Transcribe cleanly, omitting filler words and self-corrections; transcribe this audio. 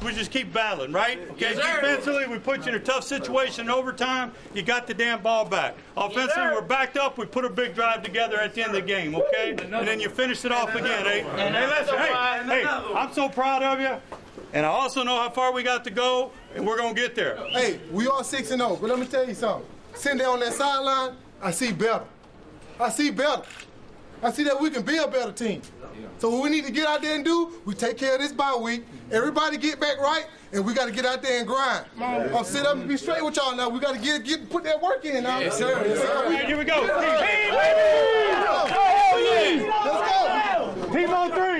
we just keep battling, right? Okay, defensively, we put you in a tough situation in overtime. You got the damn ball back. Offensively, we're backed up. We put a big drive together at the end of the game, okay? And then you finish it off again, eh? Hey, listen, hey, I'm so proud of you. And I also know how far we got to go, and we're going to get there. Hey, we are 6-0, but let me tell you something. Sitting there on that sideline, I see better. I see better. I see that we can be a better team. So what we need to get out there and do, we take care of this bye week. Everybody get back right, and we got to get out there and grind. I'll sit up and be straight with y'all now. We got to put that work in now. Yes, sir. Yes, sir. Here we go. Let's go. go. Team on 3.